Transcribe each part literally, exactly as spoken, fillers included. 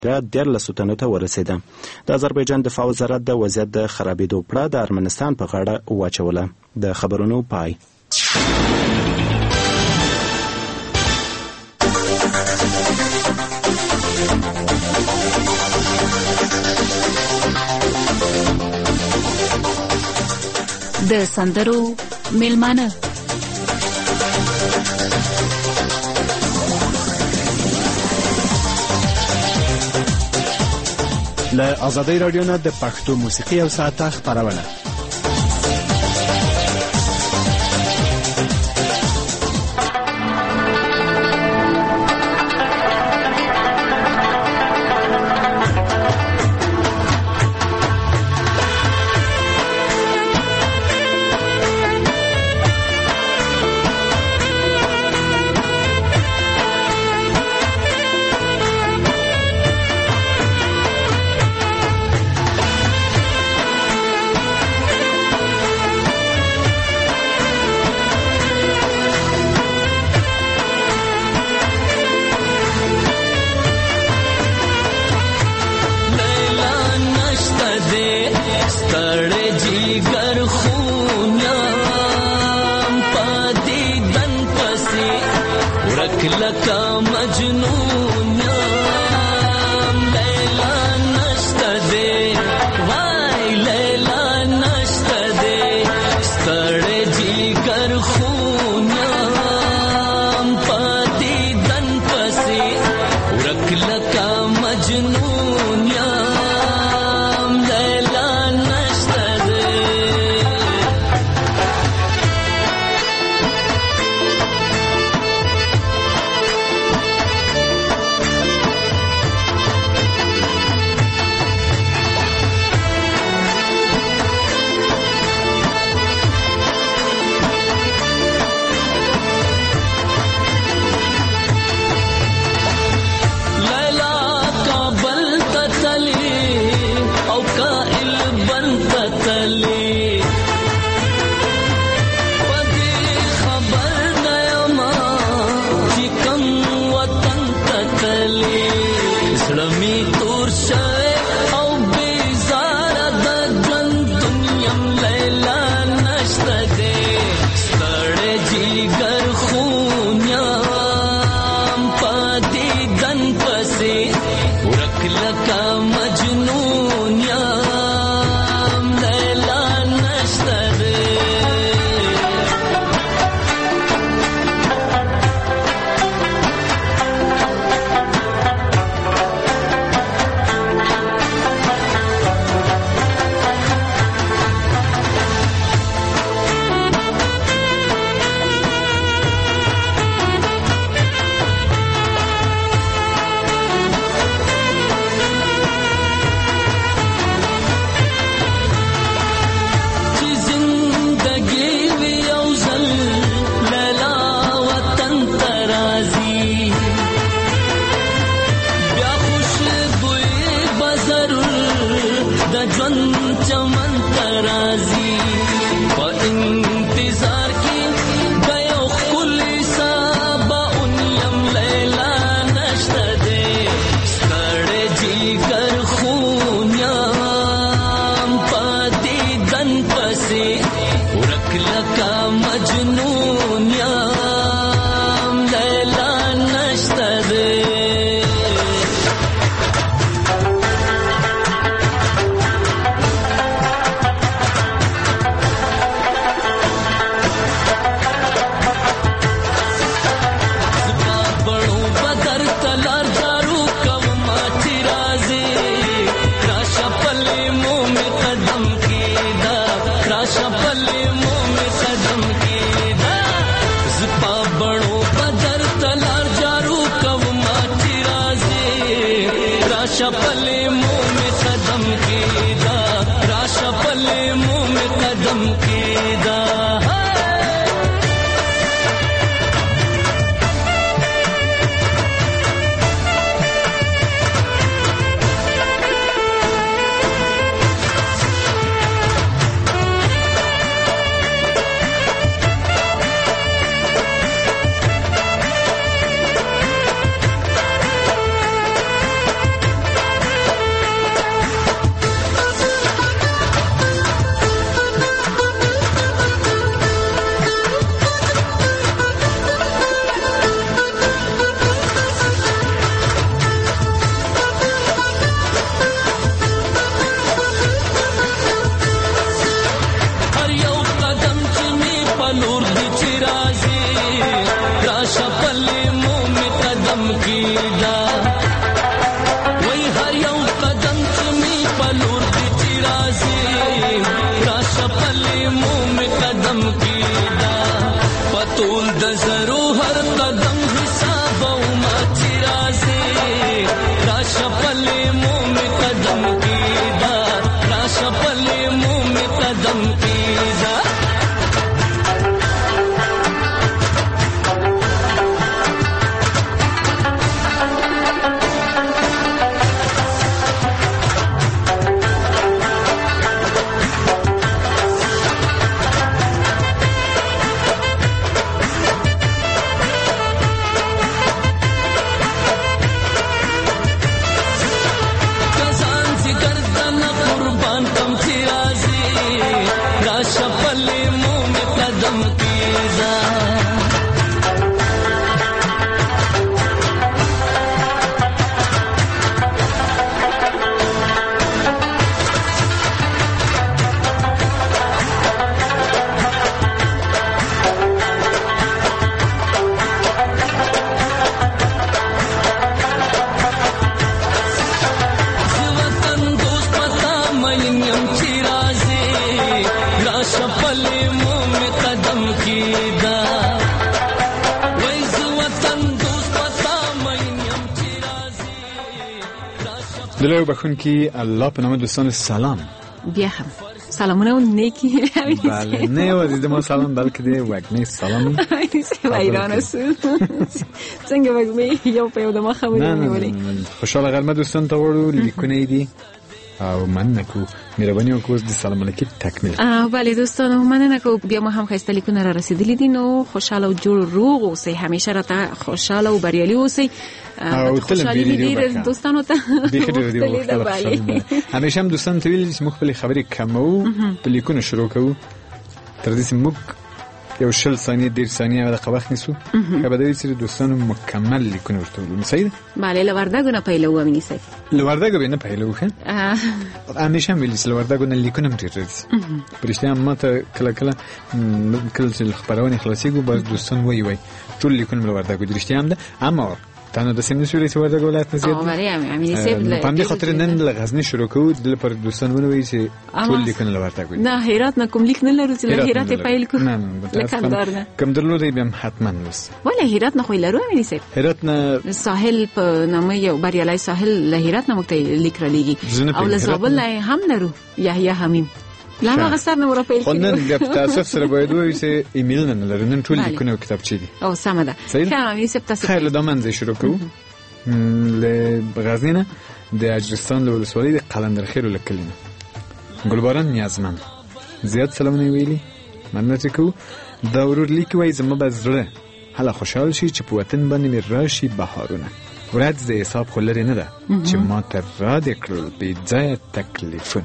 دیارلسو تنو ته ورسېده. د آذربایجان دفاع وزارت د وضعیت د خرابېدو پړه د ارمنستان په غاړه واچوله. د خبرونو پای. د سندرو میلمانه له ازادۍ راډیو نه د پښتو موسیقي او ساعته خپرونه. دلایو بخونکی الله په نام دوستان سلام. بیا هم سلامونه و نیکی. بله نه یوازې د ما سلام بلکې د وږمې سلام. ایران است. څنګه وږمې یو په یو د ما خبرې ونیولې. خوشاله غرمه دوستان ته وړو لیکونه دي او مننه کو مهرباني وکړئ د سلام علیکم تکمیل. بله دوستانو مننه کو بیا ما هم خسته لیکونه را رسیدلې دي نو خوشاله او جوړ روغ اوسئ همیشه راته خوشاله او بریالي اوسئ. او خوشحالي دې دوستانو ته بله همیشه هم دوستان ته ویل چې موږ خپل خبرې کمو په لیکونه شروع کوو تر دې چې موږ یو شل ثانیه ډېر ثانیه د وخت نیسو که به دوی سره دوستانو مکمل لیکونه ورته ولیکو. صحیح ده؟ بله له وردګو نه پیلوو امیني صاحب. له وردګو به نه پیلوو ښه همیشه هم ویلي چې له وردګو نه لیکونه هم ډېر راځي. په رښتیا هم ما ته کله کله کله چې خپرونې خلاصېږو باید دوستان وایي وایي ټول لیکونه له وردګو دي. رښتیا هم ده اما تانو د سیمې سوري چې وردګ ولایت نه زیات او بله امیني صاحب په همدې خاطر نن له غزني شروع کوو د لپاره دوستان ونوي چې ټول لیکونه له وردګ نه هرات نه کوم لیک نه لرو چې له هرات پیل کوو. نه نه کوم درلودې بیا حتما وس ولې هرات نه خو لرو امیني صاحب. هرات نه ساحل په نامه یو بریالي ساحل له هرات نه مکته لیک را لګي او له زابل هم لرو یحیی حمیم لا ما غسر نه ور پیل کړو. خنن د تاسو سره باید وایي چې ایمیل نه لرو نن ټول لیکونه کتابچې دي. او سم ده خیر امیني صاحب تاسو خیر له دمن شروع کوو له غزنی نه د اجرستان له ولسوالۍ د قلندرخیل له کلینه ګلباران نیازمن زیات سلامونه ویلي مننه کوو. دا ورور لیک وایي زما به زړه هله خوشحال شي چې په وطن باندې مې راشي بهارونه ورځ د حساب خو لرې نه ده چې ما ته را دې کړل بې ځایه تکلیفونه.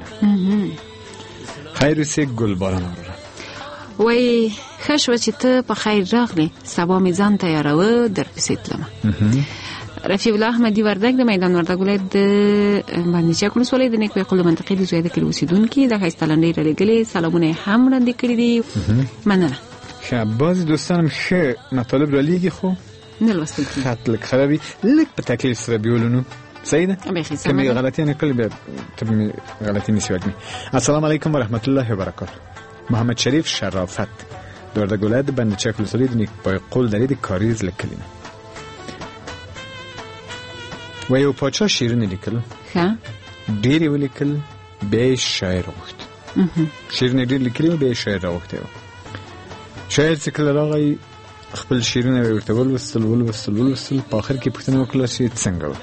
خیر اوسې ګلباران وروره وای ښه شوه چې ته په خیر راغلې سبا مې ځان تیاروه درپسې تلمه. رفیع الله احمدي وردګ د میدان وردګ ولایت د باندې چک ولسوالۍ د نیکوي قلو منطقې د زویده کلي اوسیدونکي د ښایسته لنډۍ را لېږلې سلامونه هم وړاندې کړي دي. مننه. ښه بعضې دوستان هم ښه مطالب را لېږي خو نه لوستل کېږي خط لږ خراب وي لږ په تکلیف سره بیولو. صحیح ده؟ که مې غلطي نه کړل بیا ته مې غلطي نیسي وږمې. السلام علیکم ورحمت الله وبرکاته. محمد شریف شرافت د وردګ ولایت د باندې چک ولسوالۍ د نیکوي قول درې د کاریز له کلي نه و یو پاچا شیرونه لیکل ښه ډېر یې ولیکل بیا یې شاعر وغوښت. شیرونه ډېر لیکلي و بیا یې شاعر راوغوښتی و. شاعر چې کله راغی خپل شیرونه یې ورته ولوستل ولوستل ولوستل په آخر کې پوښتنه وکړه چې څنګه وه.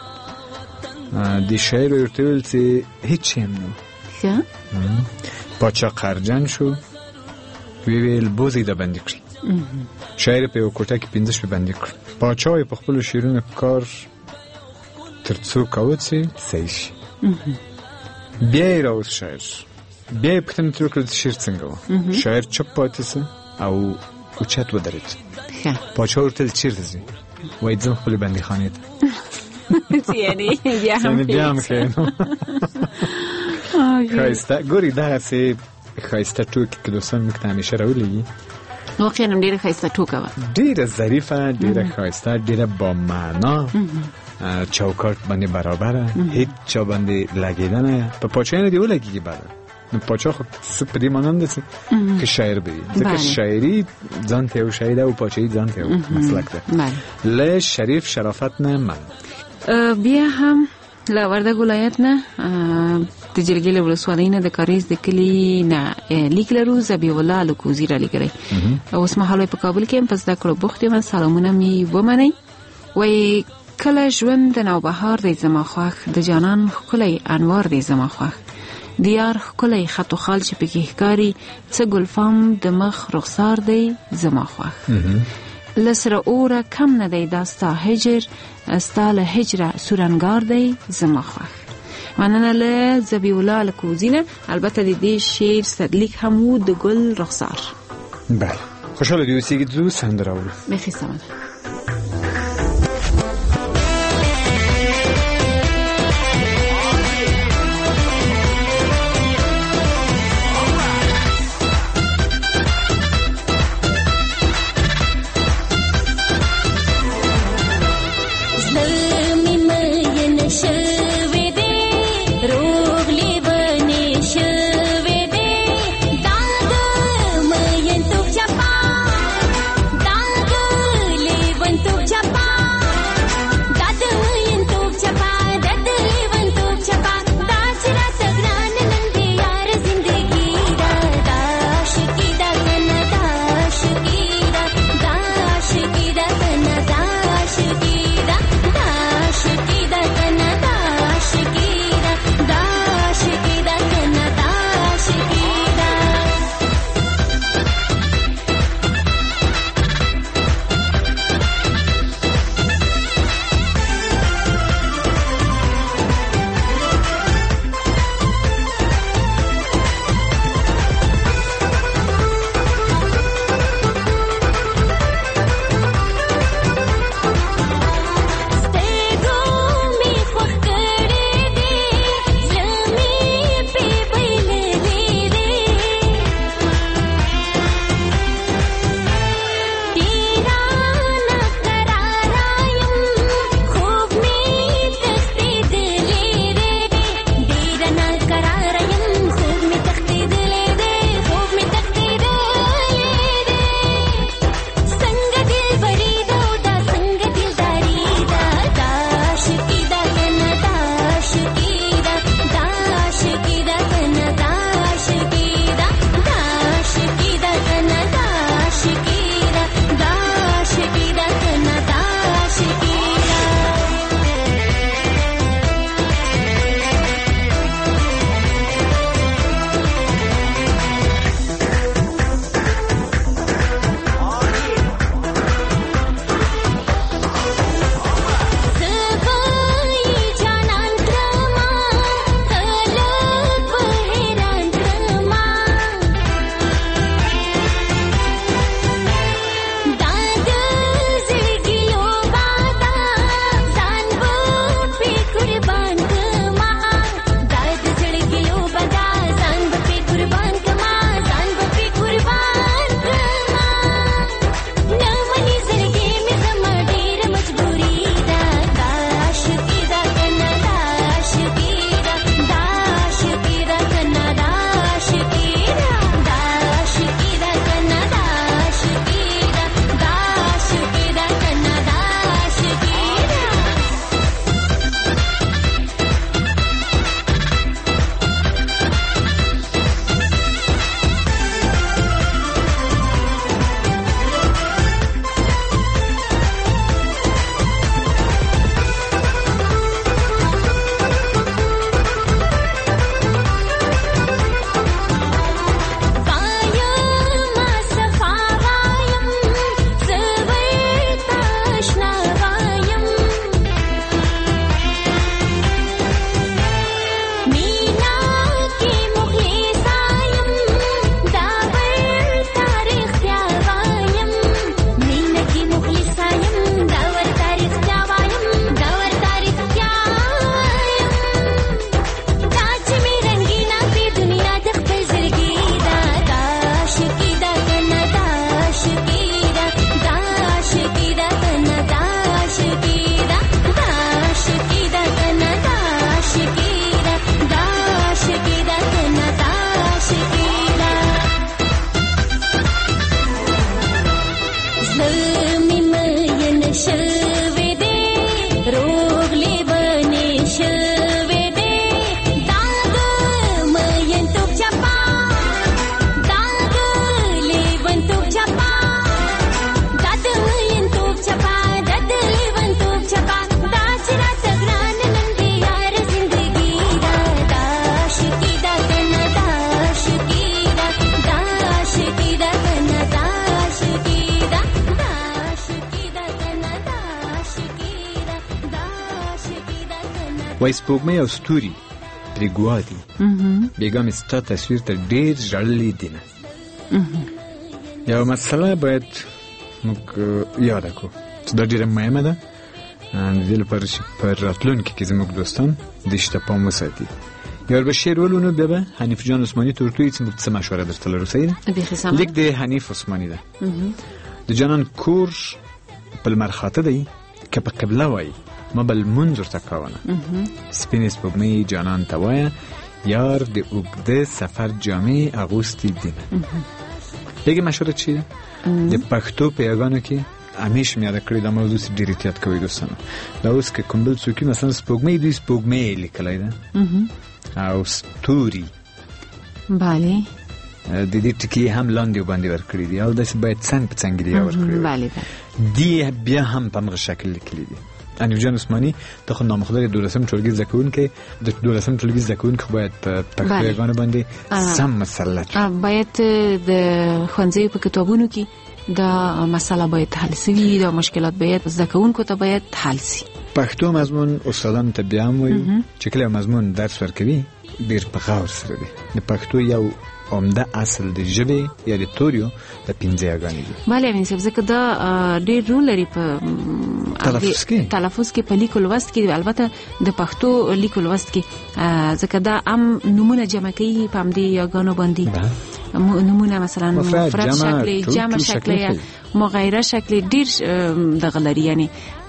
د شاعر یې ورته وویل چې هېڅ هم نه و. ښه پاچا قهرجن شو ویې ویل بوز یې دا بندي کړي. شاعر په یوه کوټه کې پنځه شپې بندي کړ. پاچا یې په خپلو شیرونو کار تر څو کاوه چې صحیح شي. بیا یې راوست شاعر بیا یې پوښتنه ترې وکړه چې شعر څنګه وه. شاعر چپ پاتې سه او اوچت ودرېد. پاچا ورته ویل چېرته ځې؟ وایي ځم خپلې بندیخانې ته. یعنې بیا هم بیا هم ښه نو ښایسته ګورې دغسې ښایسته ټوکې که دوستان موږ ته همیشه راولېږي واقعا هم ډېره ښایسته ټوکه وه ډېره ظریفه ډېره ښایسته ډېره با معنا چوکاټ باندې برابره هیڅ چا باندې لګېدنه په پاچایانو دې ولګېږي بعد نو پاچا خو څه په دې مانند ده که شاعر به وي ځکه شاعري ځان ته یو شی ده او پاچایي ځان ته یو مسلک ده. له شریف شرافت نه من بیا هم له وردګ ولایت نه د جرګې له ولسوالۍ نه د کاریز د کلي نه لیک لرو ذبیح الله الکوزي را لیکلی. اوس مهال په کابل کې هم په زده کړو بوخت یم. سلامونه مې ومنئ. وایي کله ژوند د نوبهار دی زما خوښ د جانان ښکلی انوار دی زما خوښ د یار ښکلی خط و خال چې پکې ښکاري څه ګلفام د مخ رخسار دی زما خوښ له سره اوره کم نه دی دا ستا هجر ستا له هجره سورنګار دی زما خوښ. مننه له ذبیح الله الکوزي نه. البته د دې شعر صدلیک هم و د ګل رخسار. بله خوشحاله دې اوسېږي ځو سندره اورو. بیخي سمه ده. Dang, وای سپوږمۍ او ستوري پرې ګوا دي بېګا مې ستا تصویر ته ډېر ژړلی دي نه. یو مسله باید موږ یاده کړو چې دا ډېره مهمه ده د دې لپاره چې په راتلونکي کې زموږ دوستان دې شته پام وساتي. یو به شعر ولونو بیا به حنیف جان عثماني ته ورته وایي چې موږ څه مشوره درته لرو. صحیح ده؟ لیک د حنیف عثماني ده. د جانان کور په لمر خاته دی که په قبله وایي ما به لمونځ ورته کوونه. سپینې سپوږمۍ جانان ته وایه یار د اوږده سفر جامې اغوستې دینه. یکې مشوره چی ده؟ د پښتو په یاګانو کې همیشه مې یاده کړې دا موضوع چې ډېر احتیاط کوئ دوستانو. دا اوس که کوم بل څوک مثلا سپوږمۍ دوی سپوږمۍ لیکلی ده او ستوري بله د دې ټکي هم لاندې وباندې ورکړي دي او داسې باید څنګ په څنګ دي ورکړي بله دي بیا هم په همغه شکل لیکلي دي. حنیف جان عثماني ته خو نامخدار دولسم ټولګي زده کوونکی د دولسم ټولګي زده کوونکی باید په پښتو یاګانو باندې سم مسلط باید د ښوونځیو په کتابونو کې دا مسله باید حل سوي، دا مشکلات باید زده کوونکو ته باید حل سي. پښتو مضمون استادانو ته بیا هم وایو چې کله مضمون درس ورکوي ډېر په غور سره دی. د پښتو یو عمده اصل د ژبې یا د توریو د پنځه یاګانې دي. بله امین صاحب ځکه دا ډېر رول لري په تلفظ کې تلفظ کې په لیکلو لوست کې، البته د پښتو لیکلو لوست کې ځکه دا هم نومونه جمع کوي په همدې یاګانو باندې. نمونه مثلا مفرد شکل، جمع شکل، مغایره شکل ډیر دغه لري، یعنی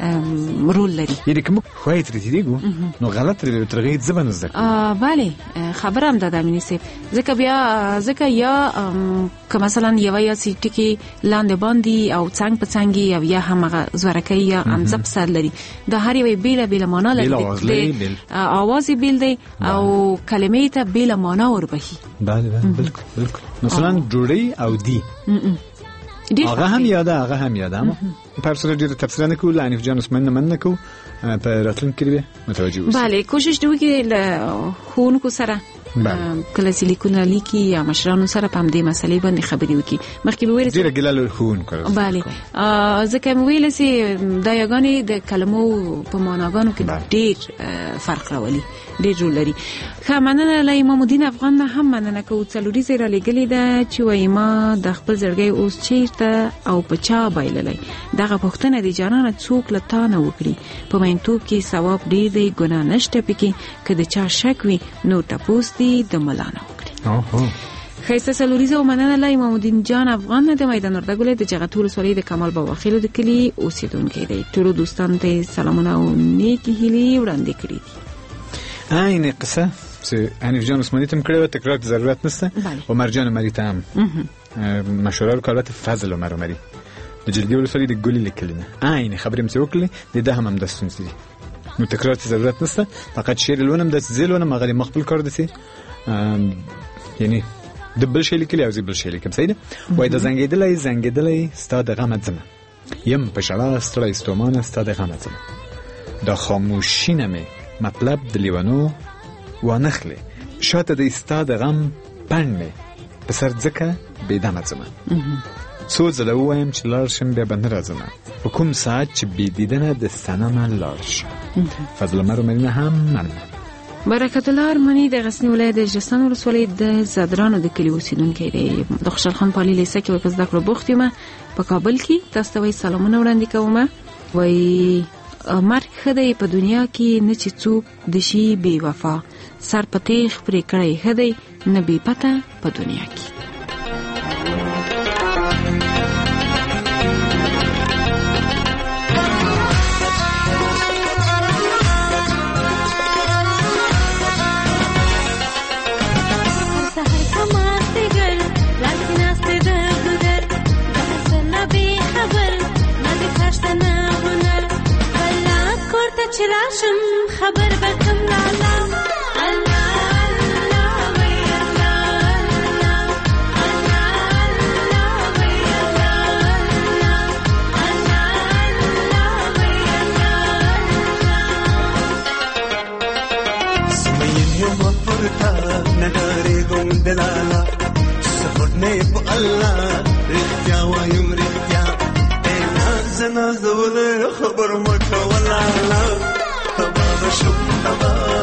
رول لري. یعنی کوم خوای تر دې دیګو نو غلط لري ترغه ځبن زده. ا bale خبرم ده د امینی سیف ځکه بیا ځکه یا که مثلا یو یا سیټ کې لاندې باندې او څنګه په څنګه یا یا همغه زورکې یا امزب سر لري، د هر یو بیل بیل معنا لري، اواز بیل دی او کلمې ته بیل معنا وربهي. bale بالکل بالکل. مثلا جوړي او دی هغه هم یاده هغه هم یاده اما په سره ډیره تفسیر نه کوو. حنیف جان عثماني نه من کو په راتلونکي کې متوجه اوسئ. bale کوشش دوی کې له خونکو سره کله چې لیکونه لیکي یا مشرانو سره په دې مسلې باندې خبرې وکړي. مخکې به ویل ډیره ګلال خونکو bale ځکه مې ویل چې د یاګانې د کلمو په معناګانو کې ډیر فرق راولي، ډیر رول لري. ښه مننه له امام الدین افغان نه هم مننه کوو. څلوري زیرا لګلې ده چې وایي ما د خپل زړګي اوس چیرته او په چا بایللی، دغه پوښتنه د جانانه څوک له تا نه وکړي. په مینتوب کې ثواب ډیر دی، ګناه نشته پکې، که د چا شک وي نو تپوس دی د ملا نه وکړي. خیسته سلوریزه و مننه له امام الدین جان افغان نه د میدان اردګولې د جغتو ولسوالۍ د کمال بابا خیلو د کلي اوسیدونکی دی. ټولو دوستانو ته سلامونه او نیکې هیلې وړاندې کړي دي. این قصه چې حنیف جان عثماني تم کړو تکرار ضرورت نشته او مرجان مری ته هم مشوره وکړه فضل عمر عمری د جلګي ولسوالۍ د ګولي لیکلنه عین خبرې مې وکړلې د ده هم د ستونزې نو تکرار ضرورت نشته. فقط شعر لونم د زیلونه مغلی مخبل کار دي، یعنی د بل شي لیکلی او زی بل شي لیکم. صحیح ده. وای د زنګیدلې زنګیدلې ستاد غم ځم یم په شړا ستړی ستومانه ستاد غم ځم د خاموشي نه مطلب د لیوانو وانخله شاته د استاد غم پنمه په سر ځکه بيدمه ځم څو ځله وایم چې لار شم بیا بند راځم په کوم ساعت چې بي دیدنه د سنمه لار شم. فضل عمر مدینه هم من برکت الله ارمنی د غزنی ولایت د جستان ولسوالۍ د زادرانو د کلی اوسیدونکی دی. د خوشحال خان پالي لیسه کې په زده کړو بوخت یم په کابل کې. تاسو ته سلامونه وړاندې کوم. وای مرګ خدای په دنیا کې نه چې څوک د شي بے وفا، سر په تیغ پرې کړی خدای نه بې پته په دنیا کې. چراشم خبر بکم لالا الله الله وی الله الله الله وی الله الله الله وی الله سمين يوم فرتا نداري قوم دلالا سفرني بالله رختيا ويوم رختيا انا زنا زول خبر مكه ولا لا شوف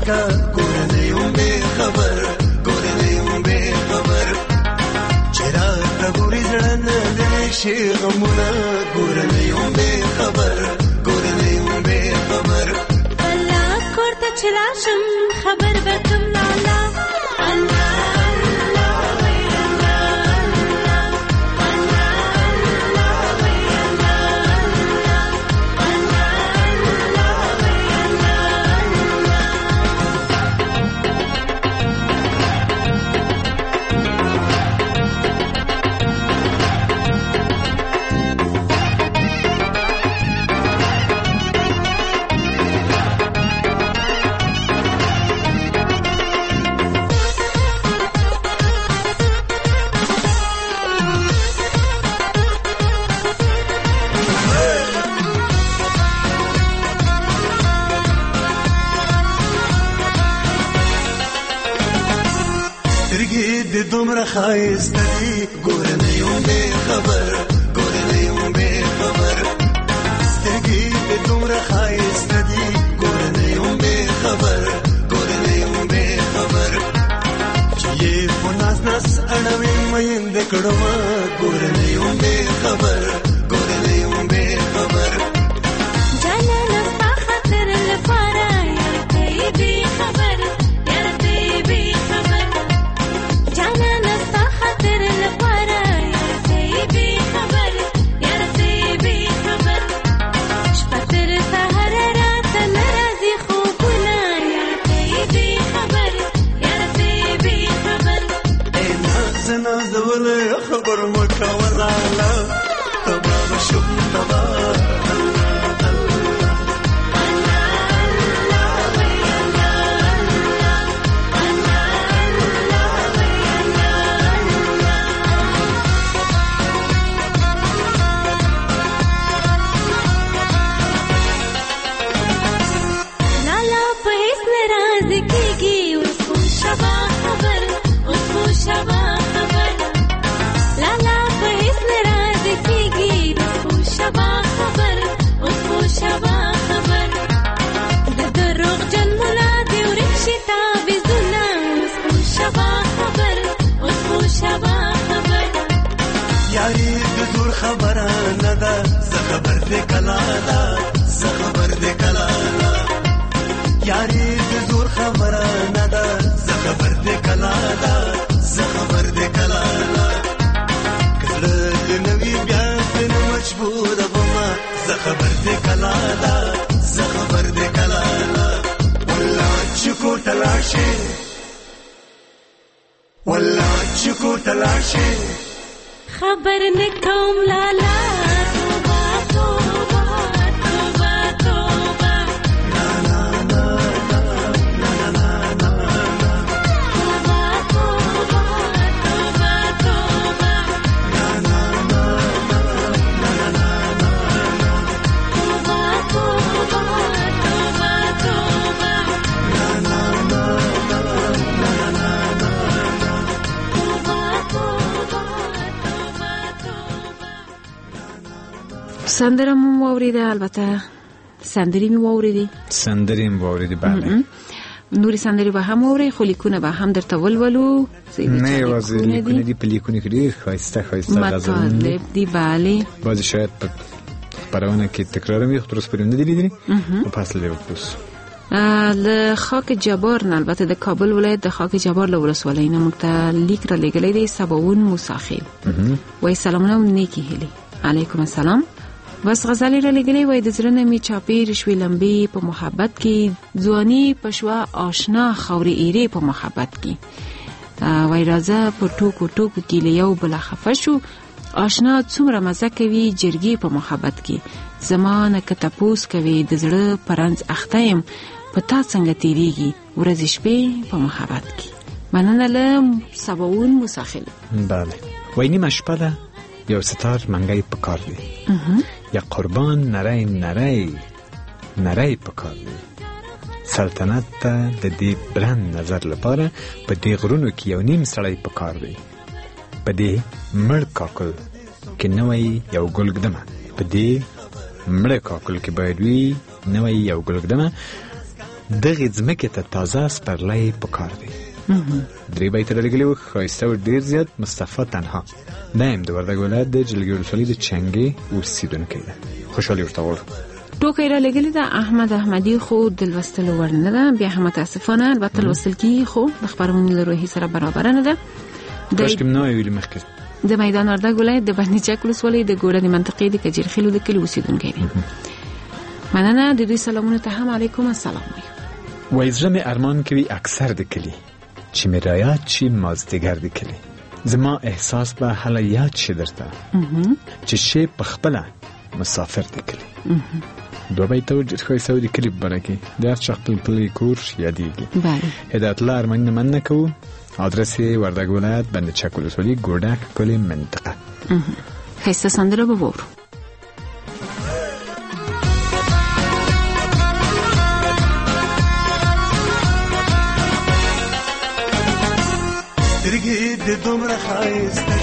کا ګورنه یم بې خبر ګورنه یم بې خبر چې راته ګورې زړه نه دی شي غمونه ګورنه یم بې خبر ګورنه یم بې خبر الله کور ته چې راشم خبر به کوم لالا الله دومره خایسته دي ګورنه یم بې خبر ګورنه یم بې خبر سترګې دې دومره خایسته دي ګورنه یم بې خبر ګورنه یم بې خبر چې یې په ناز ناز اړوي میندې کړمه ګورنه یم بې خبر ګورنه یم بې خبر جانانه ستا خاطر لپاره یار ته یې بې خبر یار ته یې بې خبر جانانه ستا خاطر لپاره یار ته یې بې خبر یار ته یې بې خبر شپه تر سهاره راته نه راځي خوبونه یار ته یې بې خبر یار ته یې بې خبر ای ناز نازوله خبر مه کوه لالا تبا به شم تبا یاری د زور خبره نه ده زه خبر دې کلا ده زه خبر دې کلا ده یاری د زور خبره نه ده زه خبر دې کلا ده زه خبر دې کلا ده کله دې نوی بیا دې مجبور بما زه خبر دې کلا ده زه خبر دې کلا ده والله چې کو تلاشي والله چې کو تلاشي خبر نکوم لالا توبه توبه توبه توبه لا لا لا لا لا لا لا توبه توبه توبه توبه لا لا لا لا لا لا توبه توبه توبه توبه لا لا لا لا لا سندره مو واوریده البته سندری می واوریدی سندری می واوریدی بله نوری سندری با هم واوری خو لیکونه با هم در تول ولو نه واسه لیکونه دی پلیکونه که دیر خواهسته خواهسته غزلونه مطالب دی بله بعضی شاید پروانه که تکرار می خطرس پریم ندیدی و پس لیو پوس ل خاک جبار نه البته د کابل ولایت د خاک جبار له ولسوالۍ نه موږ ته لیک را لګلې دی سباون موساخیل وای سلامونه نیکی هلی علیکم السلام بس غزلی را لګلې وای د زړه می چاپیر شوي لمبي په محبت کې ځواني پښوا آشنا خوري ایری په محبت کې وای راځه په ټوکو ټوکو کې لیو بل خفشو آشنا څومره مزه کوي جرګي په محبت کې زمانه کته پوس کوي د زړه پرنځ اختایم په تا څنګه تیریږي ورځ شپې په محبت کې مننه له سباون موساخیل بله وای نیمه شپه ده یو ستار منګي پکار دی یا قربان نری نری نری پکار دی سلطنت ته د دې برند نظر لپاره په دې غرونو کې یو نیم سړی پکار دی په دې مړ کاکل کې نوې یو ګلګدمه په دې مړ کاکل کې باید وي نوې یو ګلګدمه دغه ځمکې ته تازه سپرلی پکار دی. درې بیته لګلې و، ښایسته و ډېر زیات. مصطفی تنها دا هم د وردګ ولایت د جلګې ولسوالۍ د چنګې اوسېدونکی ده. خوشحالي ورته غواړو. ټوکې را لګلې ده احمد احمدي، خو د لوستلو وړ نه ده. بیا هم متاسفانه البته لوستل کېږي خو د خپرونې له روحي سره برابره نه ده. کاشکې مې نه وای ویلي مخکې. د میدان وردګ ولایت د بندي چک ولسوالۍ د ګوړه د منطقې د کجیرخیلو د کلي اوسېدونکی دی. مننه. د دوی سلامونه ته هم علیکم السلام وایو. وایي زړه مې ارمان کوي اکثر د کلي چې مې رایاد شي مازدیګر د کلي. زما احساس به هله یاد شي درته چې شی په خپله مسافر د کلي. دوه بیته ډېر ښایسته و د کلي په باره کې. د هر چا خپل کلی کور یادېږي. هدایت الله ارماني نه مننه کوو. آدرس یې وردګ ولایت بند چک ولسوالۍ ګوډک کلي منطقه. ښایسته سندره به واورو. سترګې د دومره ښایسته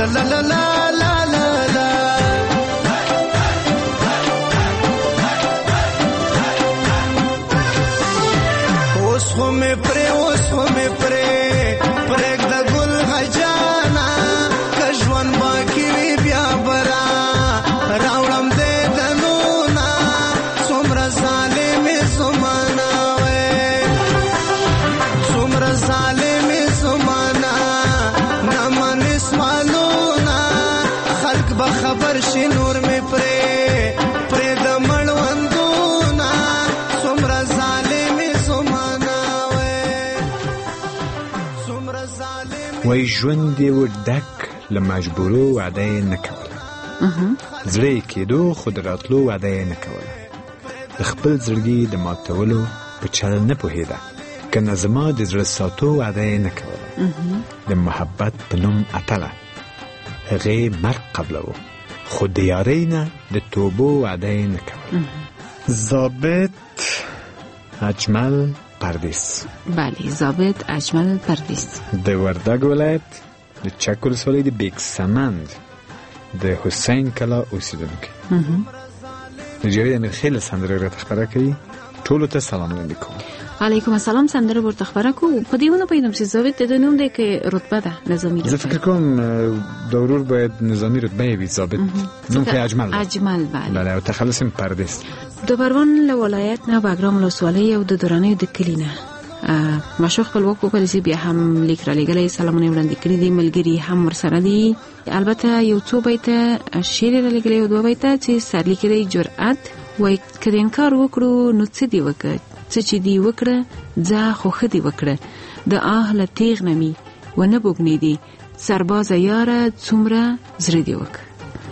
لا لا لا لا لا لا لا اوس خو مې پرې اوس خو مې پرې پرېږده ګل غجانا که ژوند باقي وي بیا به را راوړم دې دنونه څومره ظالمې زمانه وې څومره ظالمې زمانه نه منې سوالونه خلک به خبر شي نور مې پرې پرېږده مړوندونه څومره ظالمې زمانه وې څومره ظالمې وای ژوند یې و ډک له مجبورو وعده یې نه کوله زړه یې کېدو خو د راتلو وعده یې نه کوله د خپل زړګي د ماتولو په چل نه پوهېده که نه زما د زړه ساتو وعده یې نه کوله د محبت په نوم اتله هغې مرګ قبلوو خو د یارۍ نه د توبو وعده یې نه کوله ضابط اجمل پردیس بله ضابط اجمل پردیس د وردګ ولایت د چک ولسوالۍ د بیک سمند د حسین کلا اوسیدونکی د جاوید امیرخیل سندره راته خبره کوي ټولو ته سلام علیکم علیکم السلام سندره ورته خبره کو په دې ونه پیدم چې ضابط د نوم دی کې رتبه ده نظامی زه فکر کوم د ورور باید نظامی رتبه وي ضابط نوم کې اجمل اجمل بله بله او تخلص پردیس د پروان له ولایت نه باګرام ولسوالۍ او د درانیو د کلي نه مشوق خپلواک په پالیسي بیا هم لیک را لېږلی سلامونه یې وړاندې کړي دي ملګري هم ورسره دي البته یو څو بیته شعر یې را لېږلی او دوه بیته چې سرلیکي دی جرأت وایي که د انکار وکړو نو څه دې وکړه څه چې دې وکړه ځه خو ښه دې وکړه د آه له تیغ نه مې ونه بوږنېدې سربازه یاره څومره زړه دې وکړه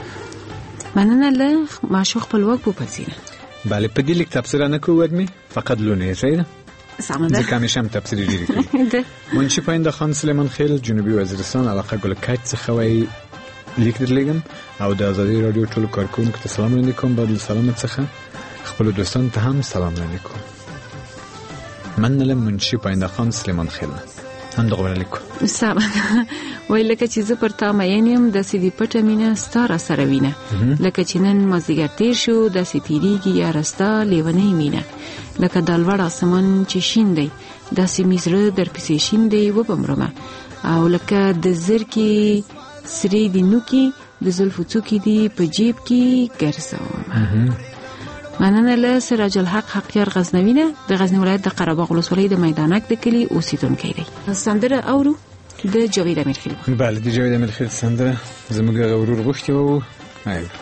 مننه له مشوق خپلواک په پالیسي نه بله په دې لیک تبصره نه کوو وږمې فقط لونه یې صحیح ده سمه ده ځکه همیشه هم تبصرې ډېرې کوي منشي پاینده خان سلیمان خیل جنوبي وزیرستان علاقه ګل کچ څخه وایي لیک درلېږم او د ازادي راډیو ټولو کارکوونکو ته سلام وړاندې کوم بعد له سلامت څخه خپلو دوستانو ته هم سلام وړاندې کوم مننه له منشي پاینده خان سلیمان خیل هم دغه علیکم سمه وای لکه چې زه پر تا مین یم داسې دې پټه مینه ستا را سره وینه لکه چې نن مازدیګر تېر شو داسې تېرېږي یاره ستا لیونۍ مینه لکه دا لوړ اسمان چې شین دی داسې مې زړه درپسې شین دی وبمرمه او لکه د زرکې سرې دي نوکي د زلفو څوکې دي په جیب کې ګرځوم مننه له سراج الحق حقیار غزنوي نه د غزنی ولایت د قره باغ ولسوالۍ د میدانک د کلي اوسیدونکی دی سندره اورو د جاوید امیرخیل بله د جاوید امیرخیل سندره زموږ ورور غوښتې وو ایو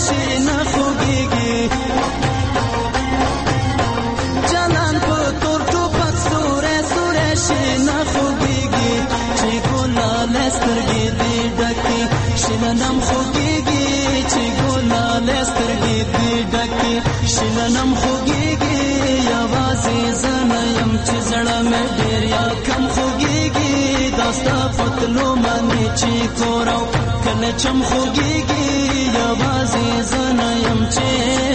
شي نه خوږیږي جانان په تور ټوپک سوری سوری شي نه خوږیږي چې ګلاله سترګې دې ډکې شننم خوږیږي چې ګلاله سترګې دې ډکې شننم خوږیږي یوازې زه نه یم چې زړه مې ډېر یا کم خوږیږي دا ستا پتلو باندې چې کور او کله چم خوږیږي یوازې زه نه یم چې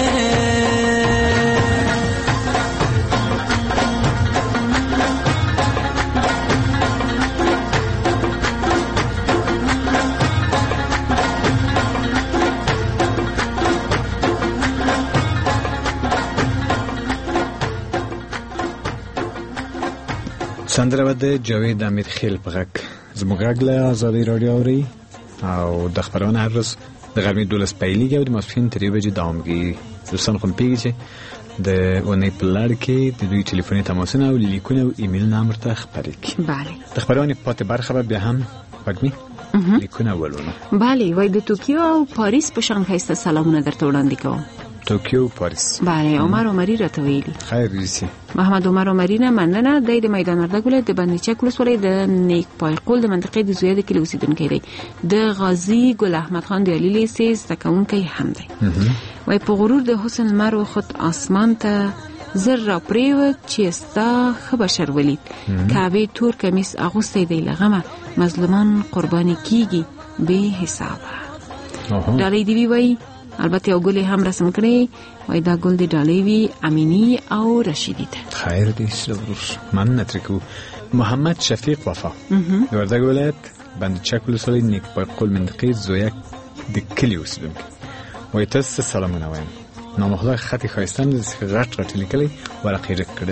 سندره به د جاوید امیر خیل په غږ زموږ غږ له ازادۍ راډیو اورئ او د خپرونه هر ورځ د غرمې دولس پیلیږي او د ماسپښین تر یوې بجې دوام کوي. دوستان خو پوهېږي چې د اونۍ په لړ کې د دوی ټلیفوني تماسونه او لیکونه او ایمیلونه هم ورته خپرې کړي. بله د خپرونې پاتې برخه به بیا هم وږمې لیکونه ولولو. بله وای د توکیو او پاریس په شان ښایسته سلامونه درته وړاندې کوم. توکیو پاریس. بله عمر عمري راته ویلي. خیر دیسی محمد عمر عمري نه مننه. د میدان وردګ ولایت د بندیچک ولسوالۍ د نیک پای قول د منطقې د زویه د کلي اوسیدونکی دی. د غازی ګل احمد خان د علي لیسې زده کوونکی هم دی. وای په غرور د حسن لمر وخت آسمان ته زر را پریوت چې ستا ښه بشر ولید کعبې تور کمیس اغوستی دی له غمه مظلومان قرباني کیږي بې حسابه. ډالۍ دی وی البته یو ګل هم رسم کړی وای دا ګل د ډالۍ وی امینی او رشیدی ته. خیر دی سرور مننه ترکو. محمد شفیق وفا د وردګ ولایت بندیچک ولسوالۍ نیک پای قول منطقې زویه د کلي اوسیدونکی. وای تاسو سلامونه وایم. نامخدا خطی خواستم د غټ غټ لیکلي ورقې ډک کړل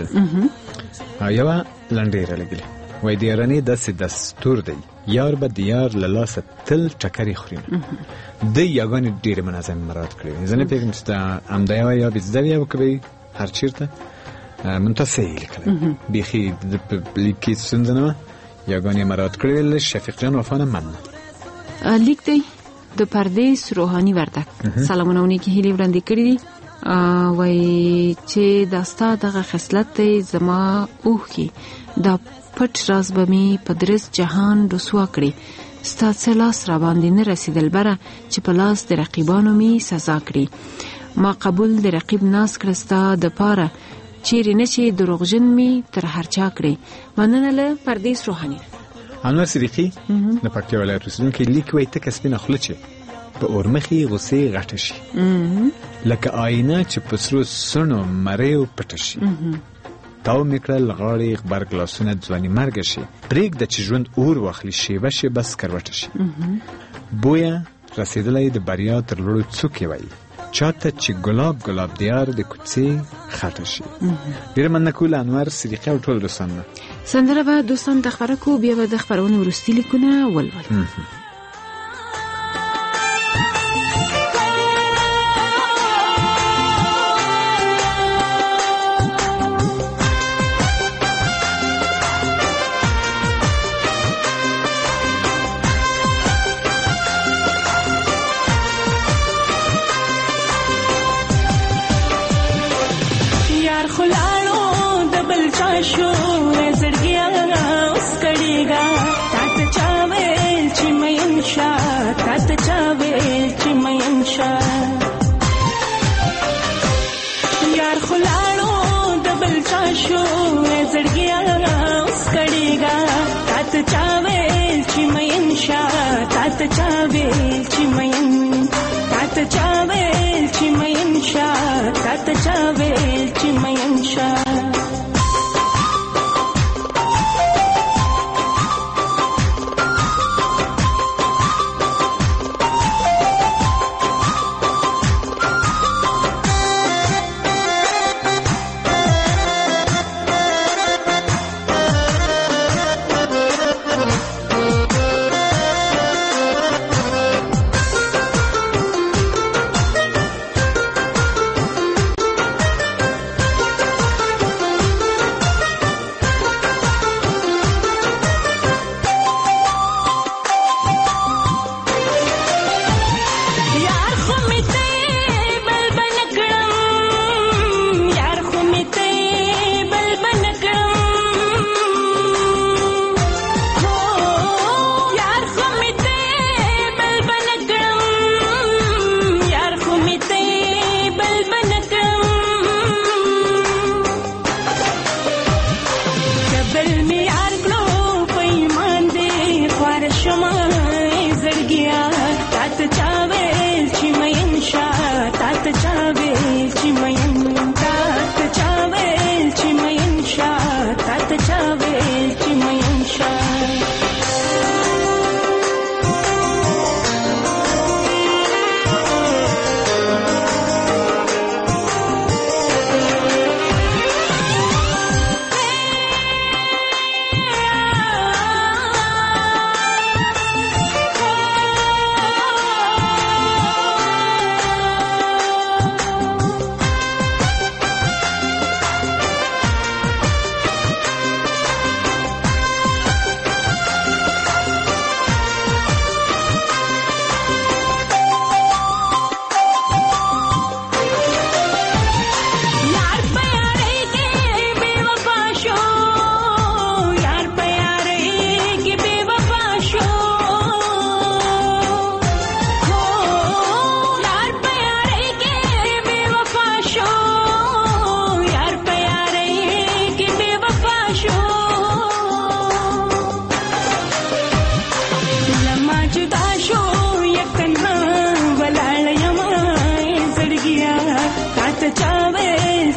او یو لنډه لګلې. وای د یارانې داسې دستور دی یار به د یار له لاسه تل ټکرې خوري. د یاګانې ډېرې منظم مراد کړې زه نه پوهېږم چې دا همدا یوه یا بېزده وي یا به کوي هر چېرته منتاسې یې لیکلی بیخي د لیک کې ستونزه نه وه یاګانې مراد کړې ویل. شفیق جان وفا نه مننه. لیک دی د پردیس روحاني وردک سلامونه او نیکې هیلې وړاندې کړي دي. وای چې دا ستا دغه خصلت دی زما اوښکې دا پټ راز به مې په درست جهان رسوا کړي ستا څه لاس را باندې نه رسېدل بره چې په لاس د رقیبانو مې سزا کړي. ما قبول د رقیب ناز کړه ستا د پاره چیرې نه چې دروغجن مې تر هر چا کړي. مننه له پردیس روحاني. انور صدیقي د پکتیا ولایت اوسیدونکی لیک وایي ته که سپینه خوله چې په اورمخې غصې غټه شي لکه آینه چې په سرو سڼو مریو پټه شي. تاو مې کړل غاړې غبر ګلاسونه ځواني مرګه شي پرېږده چې ژوند اور واخلي شیبه شیبه سکروټه شي. بویه رسېدلی د بریا تر لوړو څوکې وایي چاته چې ګلاب ګلاب دیار د کوڅې خټه شي. ډېره مننه کوو له انور صدیقي او ټولو دوستانو. سندره به دوستان ته خپره کړو بیا به د خپرونې وروستي لیکونه ولولو.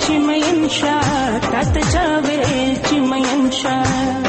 چې مین شاه تاته چا ویل چې مین شاه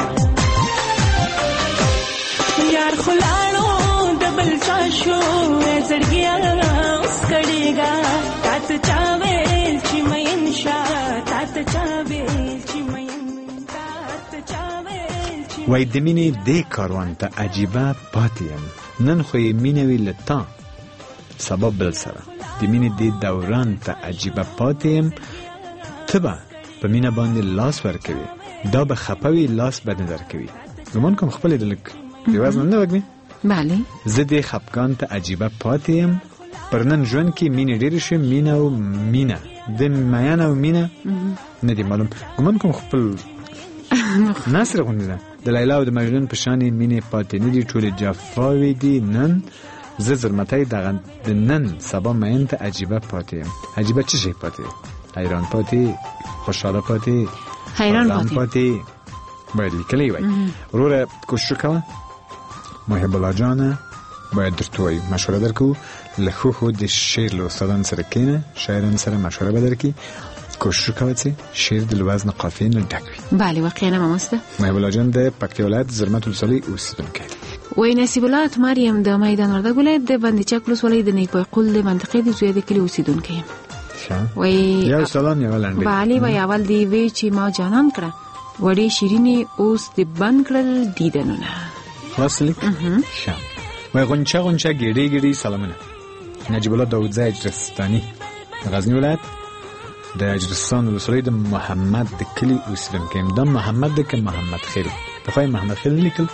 یار خلاړو د بل چا شو زړګیا اوس کړيګا تاته چا ویل چې مین شاه تاته چا ویل چې مین تاته چا ویل وای د مینې دې کاروان ته عجیبه پاتې یم نن خو یې مینه وي له تا سبب بل سره د مینې دې دوران ته عجیبه پاتې یم ته به په مینه باندې لاس ورکوي دا به خفه وي لاس به نه درکوي ګمان کوم خپلې د لږ بېوزنه نه وږمې بله زه دې خفګان ته عجیبه پاتې یم پر نن ژوند کې مینې ډېرې شوې مینه او مینه د میان او مینه نه دي معلوم ګمان کوم خپل نثر غوندې ده د لیلا او د مجنون په شانې مینې پاتې نه دي ټولې جفاوې دي نن زه زرمتی دغه د نن سبا مین ته عجیبه پاتې یم عجیبه څه شی پاتې حیران پاتې خوشحاله پاتې حیران پاتې پاتې باید لیکلی وای وروره کوشش کوه محب الله جانه باید درته وایي مشوره درکو له ښو ښو د شعر له استادانو سره کښېنه شاعرانو سره مشوره به درکړي کوشش کوه چې شعر د لوزن قافیې نه ډک وي بله واقعا هم همسته محب الله جان د پکتیا ولایت زرمت ولسوالۍ اوسېدونکی دی وای نصیب الله اتماریم د میدان وردګ ولایت د بندي چک ولسوالۍ د نیکوی قول د منطقې د زوی د کلي اوسېدونکی یم وای یو سلام یو لنډۍ بله وای اول دی وی چې ما جانان کړه وړې شیرینې اوس د بند کړل دیدنونه خلاص لیک ښه وای غونچه غونچه ګېډې ګېډې سلامونه نجیب الله داودزی اجرستاني غزني ولایت د اجرستان ولسوالۍ د محمد د کلي اوسېدونکی یم دا محمد دی که محمد خیل پخوا یې محمد خیل لیکل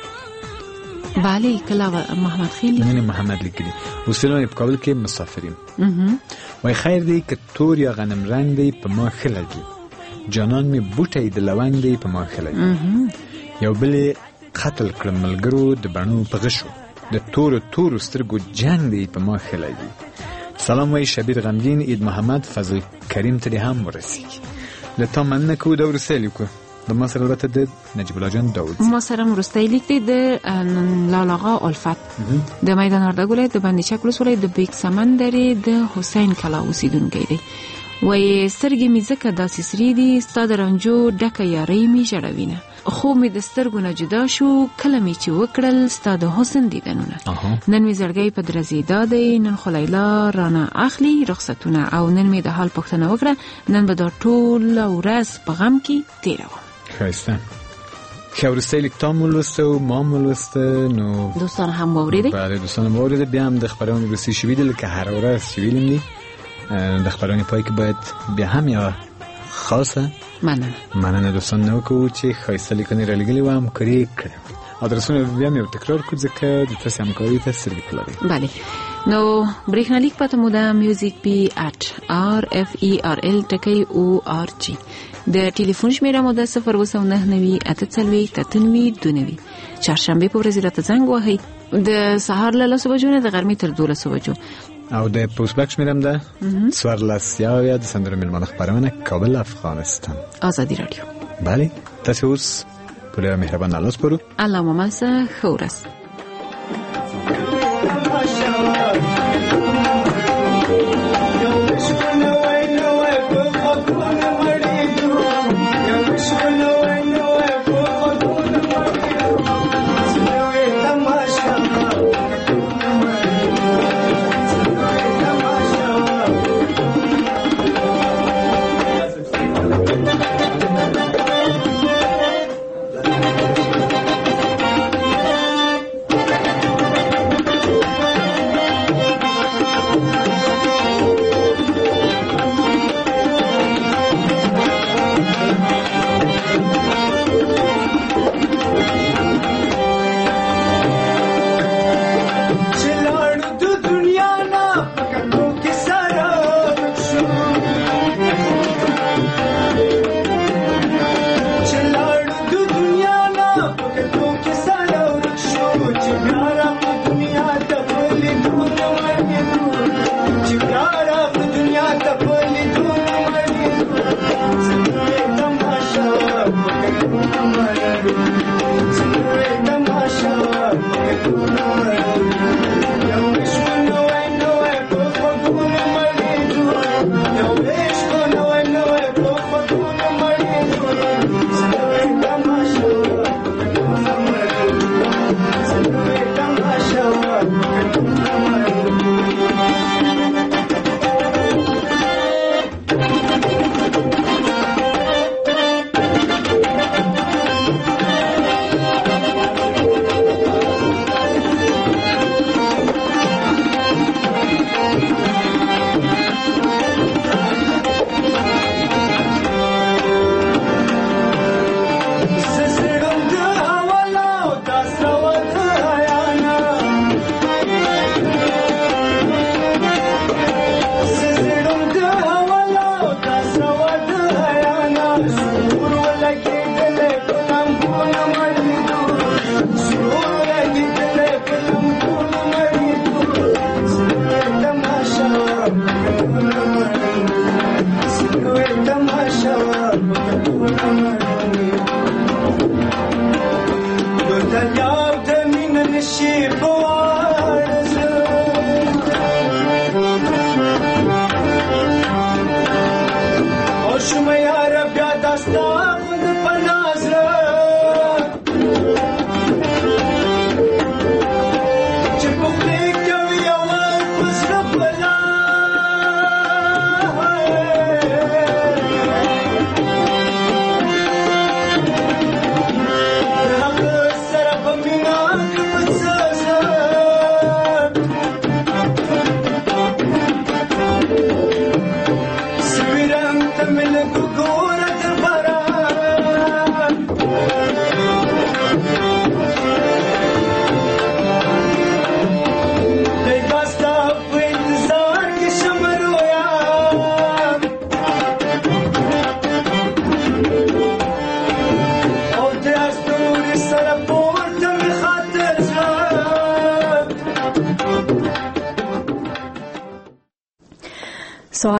بله کله محمد خیل نه محمد لیکلی اوسېدونکی په کابل کې مسافر یم وای خیر دی که تور یا غنم رنګ دی په ما ښه لګي جانان مې بوټی د لونګ دی په ما ښه لګي یو بل قتل کړم ملګرو د بڼو په غشو د تورو تورو سترګو جنګ دی په ما ښه لګي سلام وای شبیر غمگین عید محمد فضل کریم ته دې هم ورسیږي له تا مننه کوو دا وروستی لیک و د ما سره البته د نجیب الله جان داود ما سره هم وروستی لیک دی د لالاغا الفت د میدان وردګ ولایت د بندي چک ولسوالۍ د بیک سمندرې د حسین کلا اوسېدونکی دی وای سترګې مې ځکه داسې سرې دي ستا د رنجو ډکه یارۍ مې ژړوینه خوب مې د سترګو نه جدا شو کله مې چې وکړل ستا د حسن دیدنونه نن مې زړګی په درزېدا دی نن خو لیلا رانه اخلي رخصتونه او نن مې د حال پوښتنه وکړه نن به دا ټوله ورځ په غم کې تېروم ښایسته ښه وروستی لیک تا مو لوسته و ما مو لوسته نو دوستان هم واورېدې بله دوستان هم واورېده بیا هم د خپرونې وروستي شوي دي لکه هره ورځ چې ویلم دي د خپرونې پای کې باید بیا هم یوه خاصه مننه مننه دوستان نه وکړو چې ښایسته لیکنې رالیږلې وه همکاري یې کړې وه ادرسونه بیا هم یو تکرار کړو ځکه د تاسې همکاري ته سترګې لري بله نو برېښنالیک پته مو ده میوزیک پی ات آر اف ای آر ال ټکی او آر جی د ټلیفون شمیره مو ده صفر اووه نهه نوي اته څلوېښت اته نوي دوه نوي چهارشنبې په ورځ راته زنګ وهئ د سهار له لسو بجو نه د غرمې تر دولسو بجو او د پوسټبک شمیرم ده څوارلس یاویا د سندرو میلمانه خپرونه کابل افغانستان ازادي راډیو بله تاسې اوس په ډېره مهربان الله سپارو الله مو ملسه ښه ورځ